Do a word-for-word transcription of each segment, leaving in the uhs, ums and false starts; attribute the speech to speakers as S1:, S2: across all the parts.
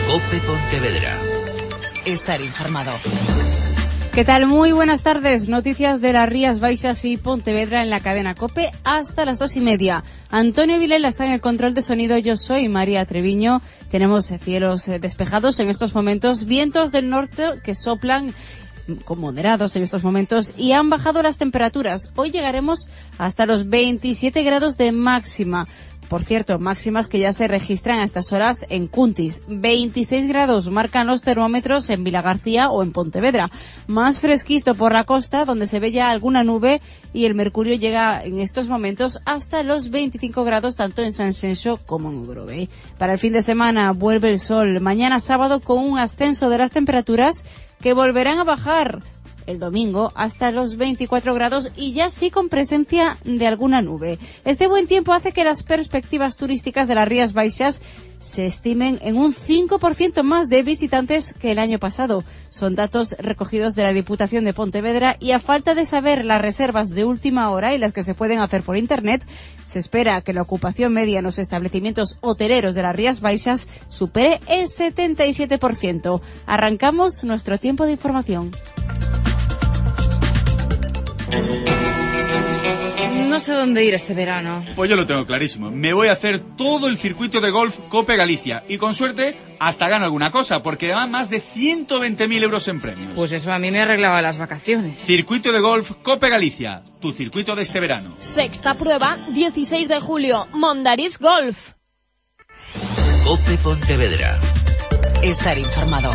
S1: COPE Pontevedra.
S2: Estar informado.
S3: ¿Qué tal? Muy buenas tardes. Noticias de las Rías Baixas y Pontevedra en la cadena COPE hasta las dos y media. Antonio Vilela está en el control de sonido. Yo soy María Treviño. Tenemos cielos despejados en estos momentos, vientos del norte que soplan con moderados en estos momentos y han bajado las temperaturas. Hoy llegaremos hasta los veintisiete grados de máxima. Por cierto, máximas que ya se registran a estas horas en Cuntis. veintiséis grados marcan los termómetros en Vilagarcía o en Pontevedra. Más fresquito por la costa, donde se ve ya alguna nube, y el mercurio llega en estos momentos hasta los veinticinco grados, tanto en San Xenxo como en Grove. Para el fin de semana vuelve el sol. Mañana sábado con un ascenso de las temperaturas que volverán a bajar el domingo hasta los veinticuatro grados y ya sí con presencia de alguna nube. Este buen tiempo hace que las perspectivas turísticas de las Rías Baixas se estimen en un cinco por ciento más de visitantes que el año pasado. Son datos recogidos de la Diputación de Pontevedra y a falta de saber las reservas de última hora y las que se pueden hacer por internet, se espera que la ocupación media en los establecimientos hoteleros de las Rías Baixas supere el setenta y siete por ciento. Arrancamos nuestro tiempo de información. No sé dónde ir este verano.
S4: Pues yo lo tengo clarísimo. Me voy a hacer todo el circuito de golf Cope Galicia. Y con suerte, hasta gano alguna cosa, porque dan más de ciento veinte mil euros en premios.
S3: Pues eso a mí me arreglaba las vacaciones.
S4: Circuito de golf Cope Galicia. Tu circuito de este verano.
S5: Sexta prueba, dieciséis de julio. Mondariz Golf.
S1: COPE Pontevedra.
S2: Estar informado.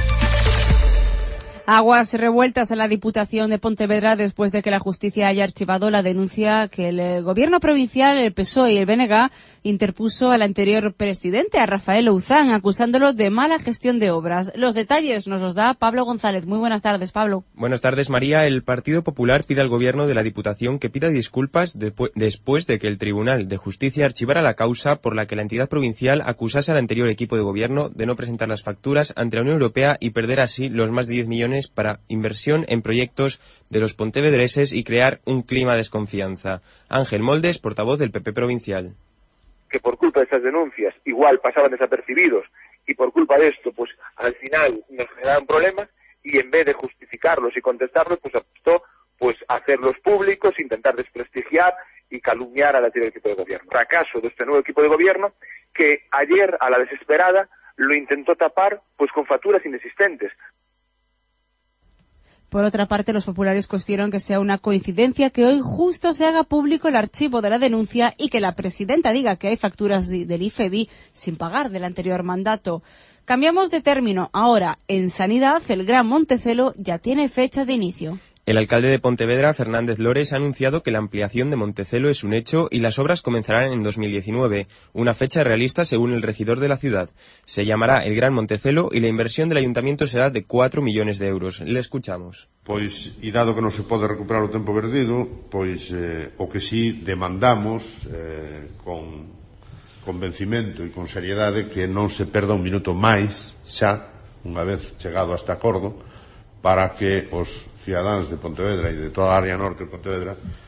S3: Aguas revueltas en la Diputación de Pontevedra después de que la justicia haya archivado la denuncia que el gobierno provincial, el P S O E y el B N G interpuso al anterior presidente, a Rafael Ouzán, acusándolo de mala gestión de obras. Los detalles nos los da Pablo González. Muy buenas tardes, Pablo.
S6: Buenas tardes, María. El Partido Popular pide al gobierno de la Diputación que pida disculpas depu- después de que el Tribunal de Justicia archivara la causa por la que la entidad provincial acusase al anterior equipo de gobierno de no presentar las facturas ante la Unión Europea y perder así los más de diez millones para inversión en proyectos de los pontevedreses y crear un clima de desconfianza. Ángel Moldes, portavoz del P P provincial.
S7: Que por culpa de esas denuncias igual pasaban desapercibidos y por culpa de esto pues al final nos generaron problemas y en vez de justificarlos y contestarlos pues apostó pues a hacerlos públicos, intentar desprestigiar y calumniar al anterior equipo de gobierno. Fracaso de este nuevo equipo de gobierno que ayer a la desesperada lo intentó tapar pues con facturas inexistentes.
S3: Por otra parte, los populares cuestionan que sea una coincidencia que hoy justo se haga público el archivo de la denuncia y que la presidenta diga que hay facturas de, del I F E B I sin pagar del anterior mandato. Cambiamos de término. Ahora, en sanidad, el Gran Montecelo ya tiene fecha de inicio.
S6: El alcalde de Pontevedra, Fernández Lores, ha anunciado que la ampliación de Montecelo es un hecho y las obras comenzarán en dos mil diecinueve, una fecha realista según el regidor de la ciudad. Se llamará el Gran Montecelo y la inversión del ayuntamiento será de cuatro millones de euros. Le escuchamos.
S8: Pois, e dado que non se pode recuperar o tempo perdido, pois eh, o que sí demandamos eh, con convencimento e con seriedade que non se perda un minuto máis xa, unha vez chegado a este acordo, para que os cidadáns de Pontevedra e de toda a área norte de Pontevedra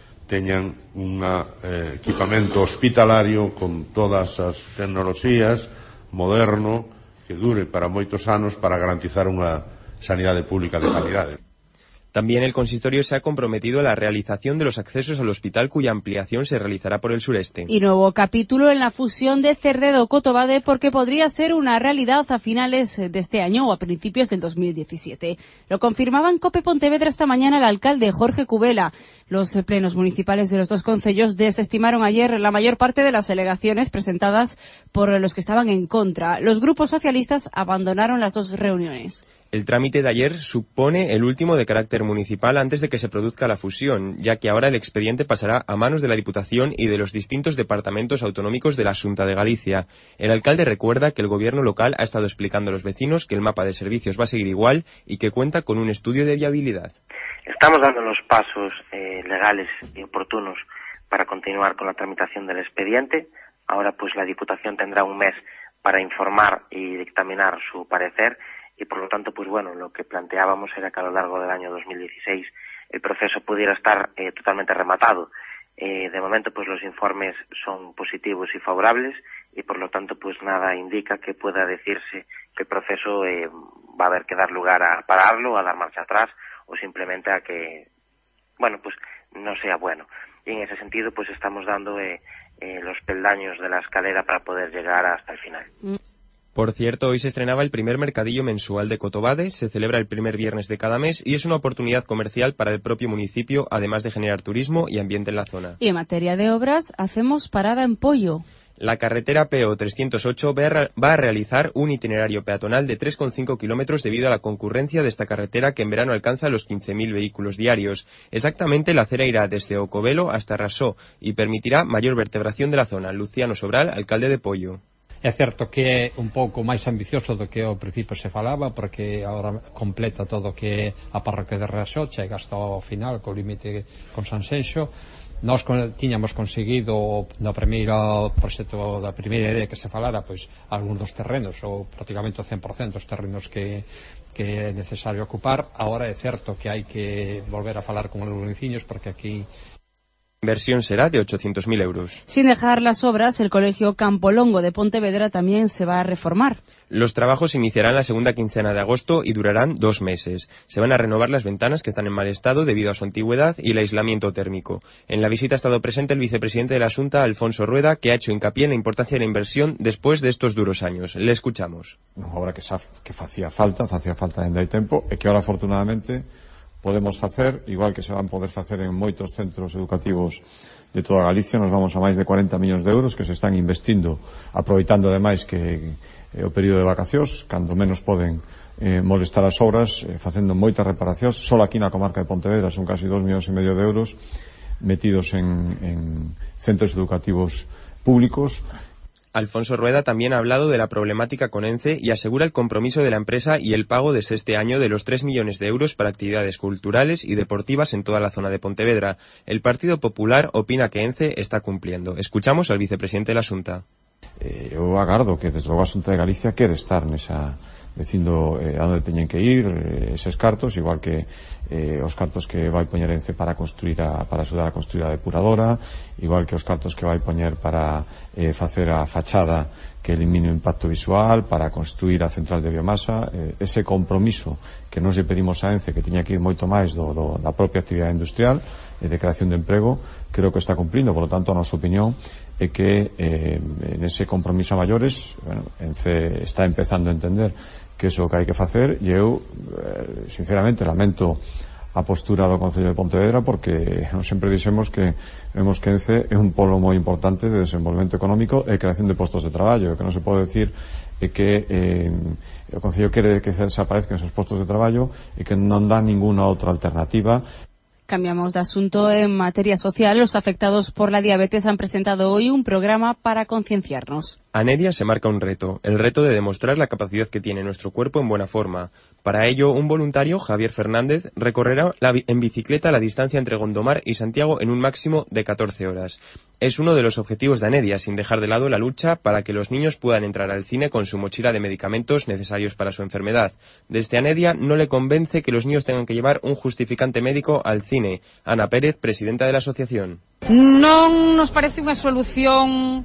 S8: teñan un eh, equipamento hospitalario con todas as tecnoloxías, moderno, que dure para moitos anos para garantizar unha sanidade pública de calidade.
S6: También el consistorio se ha comprometido a la realización de los accesos al hospital cuya ampliación se realizará por el sureste.
S3: Y nuevo capítulo en la fusión de Cerredo-Cotobade porque podría ser una realidad a finales de este año o a principios del dos mil diecisiete. Lo confirmaba en COPE Pontevedra esta mañana el alcalde Jorge Cubela. Los plenos municipales de los dos concellos desestimaron ayer la mayor parte de las alegaciones presentadas por los que estaban en contra. Los grupos socialistas abandonaron las dos reuniones.
S6: El trámite de ayer supone el último de carácter municipal antes de que se produzca la fusión, ya que ahora el expediente pasará a manos de la Diputación y de los distintos departamentos autonómicos de la Xunta de Galicia. El alcalde recuerda que el gobierno local ha estado explicando a los vecinos que el mapa de servicios va a seguir igual y que cuenta con un estudio de viabilidad.
S9: Estamos dando los pasos eh, legales y oportunos para continuar con la tramitación del expediente. Ahora pues la Diputación tendrá un mes para informar y dictaminar su parecer. Y por lo tanto, pues bueno, lo que planteábamos era que a lo largo del año dos mil dieciséis el proceso pudiera estar eh, totalmente rematado. Eh, de momento, pues los informes son positivos y favorables y por lo tanto, pues nada indica que pueda decirse que el proceso eh, va a haber que dar lugar a pararlo, a dar marcha atrás o simplemente a que, bueno, pues no sea bueno. Y en ese sentido, pues estamos dando eh, eh, los peldaños de la escalera para poder llegar hasta el final.
S6: Por cierto, hoy se estrenaba el primer mercadillo mensual de Cotobades, se celebra el primer viernes de cada mes y es una oportunidad comercial para el propio municipio, además de generar turismo y ambiente en la zona.
S3: Y en materia de obras, hacemos parada en Pollo.
S6: La carretera P O trescientos ocho va a realizar un itinerario peatonal de tres coma cinco kilómetros debido a la concurrencia de esta carretera que en verano alcanza los quince mil vehículos diarios. Exactamente, la acera irá desde Ocovelo hasta Rasó y permitirá mayor vertebración de la zona. Luciano Sobral, alcalde de Pollo.
S10: É certo que é un pouco máis ambicioso do que ao principio se falaba, porque agora completa todo o que é a parroquia de Rasó, chega hasta o final co límite con Sanxenxo. Nós tiñamos conseguido no primeiro proxecto da primeira idea que se falara, pois algún dos terrenos ou prácticamente o cen por cento dos terrenos que que é necesario ocupar. Agora é certo que hai que volver a falar con os veciños porque aquí
S6: La inversión será de ochocientos mil euros.
S3: Sin dejar las obras, el Colegio Campolongo de Pontevedra también se va a reformar.
S6: Los trabajos iniciarán la segunda quincena de agosto y durarán dos meses. Se van a renovar las ventanas que están en mal estado debido a su antigüedad y el aislamiento térmico. En la visita ha estado presente el vicepresidente de la Xunta, Alfonso Rueda, que ha hecho hincapié en la importancia de la inversión después de estos duros años. Le escuchamos.
S11: Unha obra que, xa, que facía falta, facía falta dende hai tempo, e que ahora, afortunadamente, podemos facer, igual que se van poder facer en moitos centros educativos de toda Galicia. Nos vamos a máis de cuarenta millóns de euros que se están investindo, aproveitando ademais que eh, o período de vacacións, cando menos poden eh, molestar as obras, eh, facendo moitas reparacións. Só aquí na comarca de Pontevedra son casi dos millóns e medio de euros metidos en, en centros educativos públicos.
S6: Alfonso Rueda también ha hablado de la problemática con ENCE y asegura el compromiso de la empresa y el pago desde este año de los tres millones de euros para actividades culturales y deportivas en toda la zona de Pontevedra. El Partido Popular opina que ENCE está cumpliendo. Escuchamos al vicepresidente de la Xunta.
S11: Eh, eu agardo que desde logo a Xunta de Galicia quere estar nesa, dicindo eh, a onde teñen que ir eh, eses cartos, igual que eh, os cartos que vai poñer ENCE para construir a, para axudar a construir a depuradora, igual que os cartos que vai poñer para eh, facer a fachada que elimine o impacto visual, para construir a central de biomasa. Eh, ese compromiso que nos lle pedimos a ENCE, que tiña que ir moito máis do, do, da propia actividade industrial e de creación de emprego, creo que está cumplindo. Por lo tanto, a nosa opinión é que eh, en ese compromiso a maiores, bueno, ENCE está empezando a entender que iso que hai que facer, e eu eh, sinceramente lamento a postura do Concello de Pontevedra, porque non sempre dixemos que vemos que ENCE é un polo moi importante de desenvolvemento económico e creación de postos de traballo. O que non se pode decir é que eh, o Concello quere que desaparezcan esos postos de traballo e que non dá ninguna outra alternativa.
S3: Cambiamos de asunto. En materia social, los afectados por la diabetes han presentado hoy un programa para concienciarnos.
S6: Anedia se marca un reto, el reto de demostrar la capacidad que tiene nuestro cuerpo en buena forma. Para ello, un voluntario, Javier Fernández, recorrerá la, en bicicleta la distancia entre Gondomar y Santiago en un máximo de catorce horas. Es uno de los objetivos de Anedia, sin dejar de lado la lucha para que los niños puedan entrar al cine con su mochila de medicamentos necesarios para su enfermedad. Desde Anedia no le convence que los niños tengan que llevar un justificante médico al cine. Ana Pérez, presidenta de la asociación.
S12: Non nos parece unha solución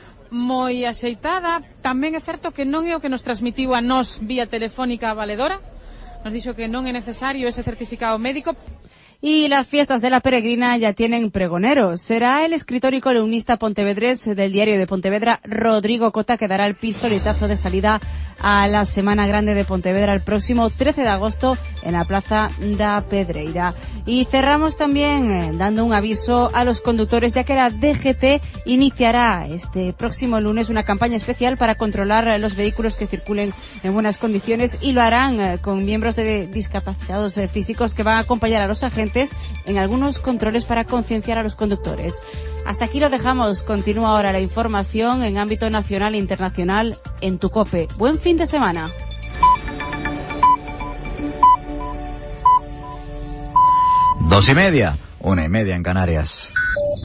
S12: moi axeitada. Tamén é certo que non é o que nos transmitiu a nós vía telefónica a valedora. Nos dixo que non é necesario ese certificado médico.
S3: Y las fiestas de la Peregrina ya tienen pregonero. Será el escritor y columnista pontevedrés del Diario de Pontevedra, Rodrigo Cota, que dará el pistoletazo de salida a la Semana Grande de Pontevedra el próximo trece de agosto en la Plaza da Pedreira. Y cerramos también eh, dando un aviso a los conductores, ya que la D G T iniciará este próximo lunes una campaña especial para controlar los vehículos que circulen en buenas condiciones, y lo harán eh, con miembros de discapacitados eh, físicos que van a acompañar a los agentes en algunos controles para concienciar a los conductores. Hasta aquí lo dejamos. Continúa ahora la información en ámbito nacional e internacional en tu COPE. Buen fin de semana.
S13: Dos y media, una y media en Canarias.